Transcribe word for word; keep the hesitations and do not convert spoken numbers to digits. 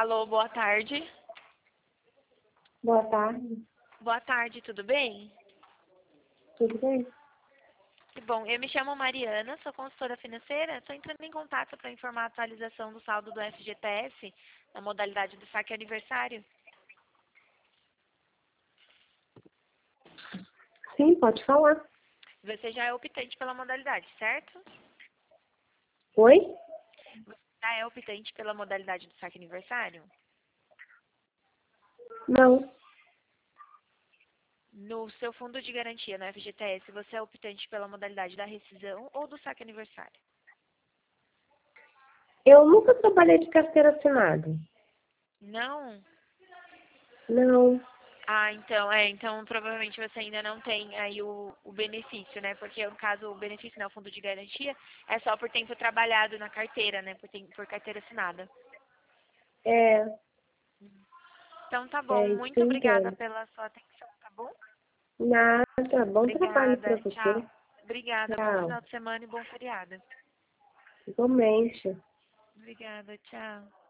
Alô, boa tarde. Boa tarde, Boa tarde, tudo bem? tudo bem? Que bom, eu me chamo Mariana, sou consultora financeira. Estou entrando em contato para informar a atualização do saldo do F G T S na modalidade do saque aniversário. Sim, pode falar. Você já é optante pela modalidade, certo? Oi? Você já é optante pela modalidade do saque aniversário? Não, No seu fundo de garantia, no F G T S, você é optante pela modalidade da rescisão ou do saque aniversário? eu nunca trabalhei de carteira assinada. Não? Não, Ah, então, é, então provavelmente você ainda não tem aí o, o benefício, né? Porque no caso, o benefício, né, o fundo de garantia, é só por tempo trabalhado na carteira, né? Por, tem, por carteira assinada. é, Então tá bom, é isso que muito eu obrigada entendo. pela sua atenção, tá bom? Nada, bom trabalho para Obrigada, você. tchau. Obrigada, bom Tchau, final de semana e bom feriado. igualmente. Obrigada, tchau.